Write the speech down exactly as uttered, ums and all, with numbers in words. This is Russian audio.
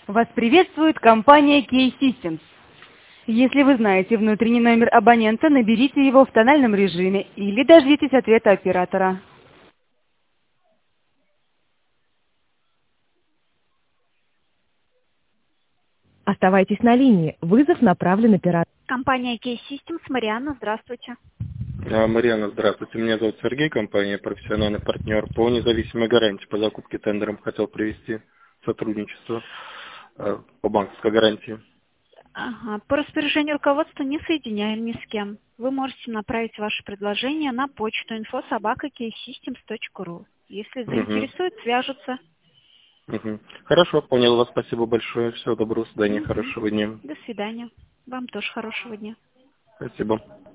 Вас приветствует компания Key Systems. Если вы знаете внутренний номер абонента, наберите его в тональном режиме или дождитесь ответа оператора. Оставайтесь на линии. Вызов направлен оператору. Компания Key Systems, Марианна, здравствуйте. А, Марьяна, здравствуйте. Меня зовут Сергей, компания «Профессиональный партнер». По независимой гарантии по закупке тендером хотел провести сотрудничество э, по банковской гарантии. Ага. По распоряжению руководства не соединяем ни с кем. Вы можете направить ваше предложение на почту инфо собака кей системс точка ру. Если Угу. заинтересует, свяжутся. Угу. Хорошо, понял вас. Спасибо большое. Всего доброго, до свидания, Угу. хорошего дня. До свидания. Вам тоже хорошего дня. Спасибо.